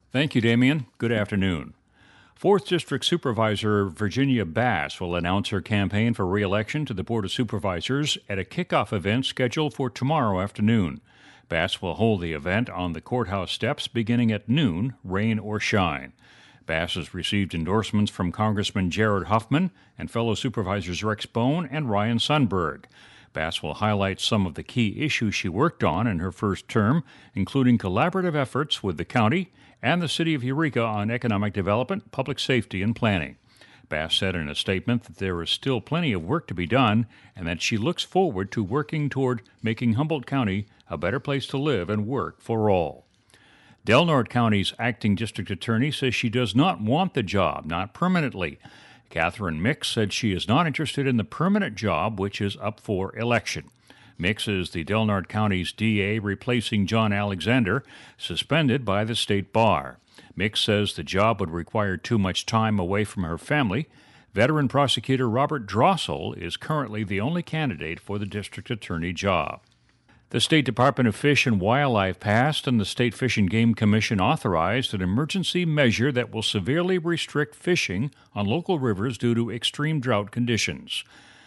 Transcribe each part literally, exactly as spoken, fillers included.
Thank you, Damien. Good afternoon. fourth District Supervisor Virginia Bass will announce her campaign for re-election to the Board of Supervisors at a kickoff event scheduled for tomorrow afternoon. Bass will hold the event on the courthouse steps beginning at noon, rain or shine. Bass has received endorsements from Congressman Jared Huffman and fellow Supervisors Rex Bone and Ryan Sundberg. Bass will highlight some of the key issues she worked on in her first term, including collaborative efforts with the county and the city of Eureka on economic development, public safety, and planning. Bass said in a statement that there is still plenty of work to be done and that she looks forward to working toward making Humboldt County a better place to live and work for all. Del Norte County's acting district attorney says she does not want the job, not permanently. Catherine Mix said she is not interested in the permanent job, which is up for election. Mix is the Del Norte County's D A replacing John Alexander, suspended by the state bar. Mix says the job would require too much time away from her family. Veteran prosecutor Robert Drossel is currently the only candidate for the district attorney job. The State Department of Fish and Wildlife passed and the State Fish and Game Commission authorized an emergency measure that will severely restrict fishing on local rivers due to extreme drought conditions.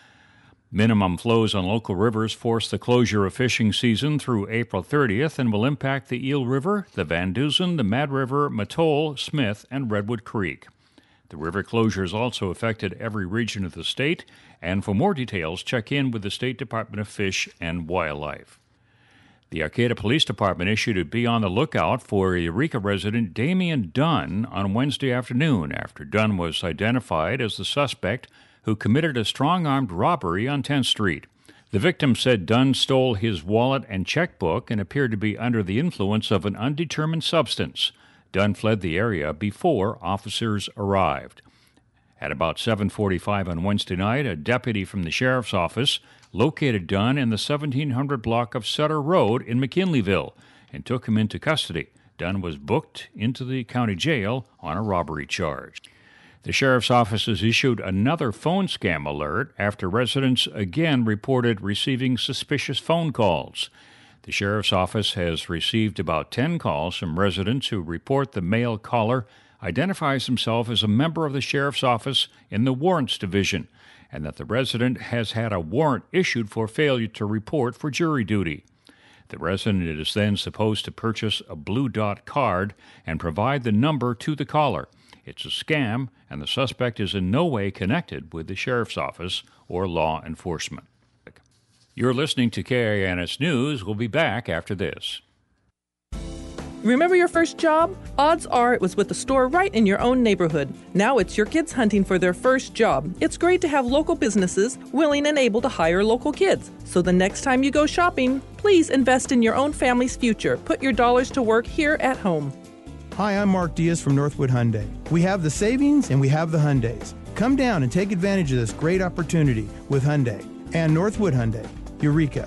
Minimum flows on local rivers force the closure of fishing season through April thirtieth and will impact the Eel River, the Van Dusen, the Mad River, Mattole, Smith, and Redwood Creek. The river closures also affected every region of the state, and for more details, check in with the State Department of Fish and Wildlife. The Arcata Police Department issued a be on the lookout for Eureka resident Damian Dunn on Wednesday afternoon after Dunn was identified as the suspect who committed a strong-armed robbery on tenth Street. The victim said Dunn stole his wallet and checkbook and appeared to be under the influence of an undetermined substance. Dunn fled the area before officers arrived. At about seven forty-five on Wednesday night, a deputy from the sheriff's office located Dunn in the seventeen hundred block of Sutter Road in McKinleyville and took him into custody. Dunn was booked into the county jail on a robbery charge. The sheriff's office has issued another phone scam alert after residents again reported receiving suspicious phone calls. The sheriff's office has received about ten calls from residents who report the male caller identifies himself as a member of the sheriff's office in the warrants division, and that the resident has had a warrant issued for failure to report for jury duty. The resident is then supposed to purchase a Blue Dot card and provide the number to the caller. It's a scam, and the suspect is in no way connected with the sheriff's office or law enforcement. You're listening to K I N S News. We'll be back after this. Remember your first job? Odds are it was with a store right in your own neighborhood. Now it's your kids hunting for their first job. It's great to have local businesses willing and able to hire local kids. So the next time you go shopping, please invest in your own family's future. Put your dollars to work here at home. Hi, I'm Mark Diaz from Northwood Hyundai. We have the savings and we have the Hyundais. Come down and take advantage of this great opportunity with Hyundai and Northwood Hyundai, Eureka.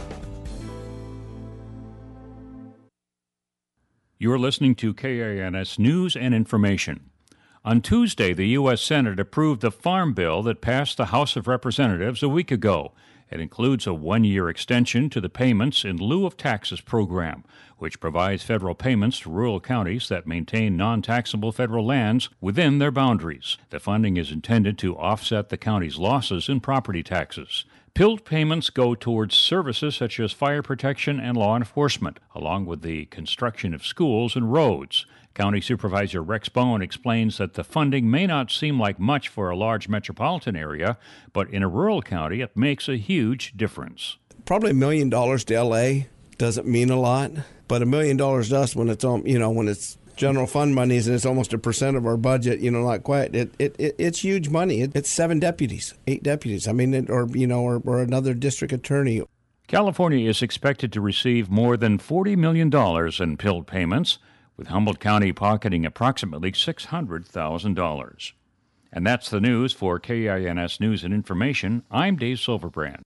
You're listening to K I N S News and Information. On Tuesday, the U S Senate approved the farm bill that passed the House of Representatives a week ago. It includes a one-year extension to the Payments in Lieu of Taxes program, which provides federal payments to rural counties that maintain non-taxable federal lands within their boundaries. The funding is intended to offset the county's losses in property taxes. P I L T payments go towards services such as fire protection and law enforcement, along with the construction of schools and roads. County Supervisor Rex Bone explains that the funding may not seem like much for a large metropolitan area, but in a rural county it makes a huge difference. Probably a million dollars to L A doesn't mean a lot, but a million dollars to us when it's on, you know, when it's general fund monies and it's almost a percent of our budget, you know, not quite. It, it, it it's huge money. It, it's seven deputies, eight deputies. I mean, it, or you know, or, or another district attorney. California is expected to receive more than forty million dollars in P I L T payments, with Humboldt County pocketing approximately six hundred thousand dollars. And that's the news for K I N S News and Information. I'm Dave Silverbrand.